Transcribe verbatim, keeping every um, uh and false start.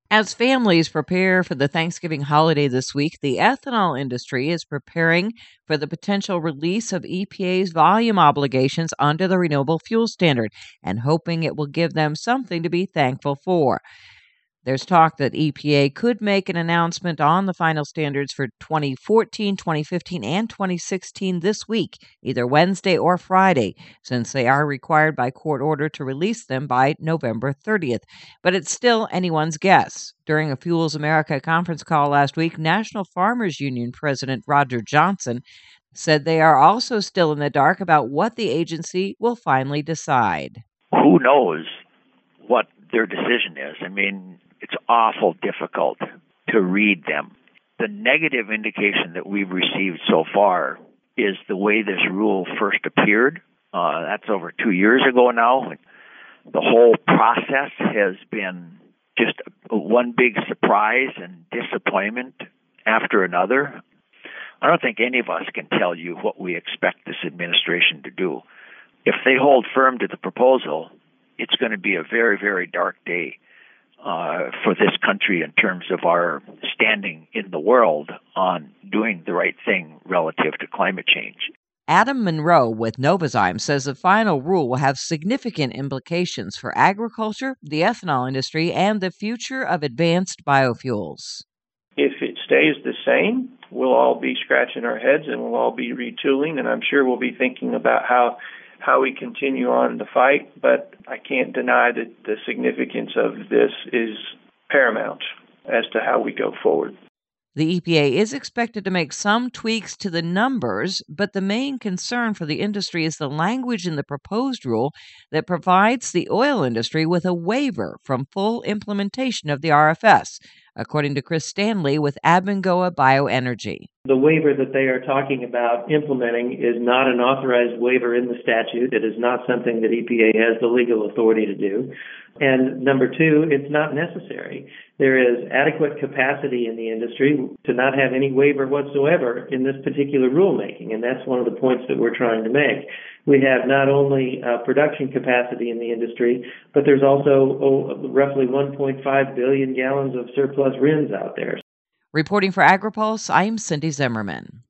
As families prepare for the Thanksgiving holiday this week, the ethanol industry is preparing for the potential release of E P A's volume obligations under the Renewable Fuel Standard and hoping it will give them something to be thankful for. There's talk that E P A could make an announcement on the final standards for twenty fourteen, twenty fifteen, and twenty sixteen this week, either Wednesday or Friday, since they are required by court order to release them by November thirtieth. But it's still anyone's guess. During a Fuels America conference call last week, National Farmers Union President Roger Johnson said they are also still in the dark about what the agency will finally decide. Who knows what their decision is? I mean, it's awful difficult to read them. The negative indication that we've received so far is the way this rule first appeared. Uh, that's over two years ago now. The whole process has been just one big surprise and disappointment after another. I don't think any of us can tell you what we expect this administration to do. If they hold firm to the proposal, it's going to be a very, very dark day uh, for this country in terms of our standing in the world on doing the right thing relative to climate change. Adam Monroe with Novozymes says the final rule will have significant implications for agriculture, the ethanol industry, and the future of advanced biofuels. If it stays the same, we'll all be scratching our heads and we'll all be retooling, and I'm sure we'll be thinking about how how we continue on the fight, but I can't deny that the significance of this is paramount as to how we go forward. The E P A is expected to make some tweaks to the numbers, but the main concern for the industry is the language in the proposed rule that provides the oil industry with a waiver from full implementation of the R F S, according to Chris Stanley with Abengoa Bioenergy. The waiver that they are talking about implementing is not an authorized waiver in the statute. It is not something that E P A has the legal authority to do. And number two, it's not necessary. There is adequate capacity in the industry to not have any waiver whatsoever in this particular rulemaking, and that's one of the points that we're trying to make. We have not only uh, production capacity in the industry, but there's also oh, roughly one point five billion gallons of surplus R I Ns out there. Reporting for AgriPulse, I'm Cindy Zimmerman.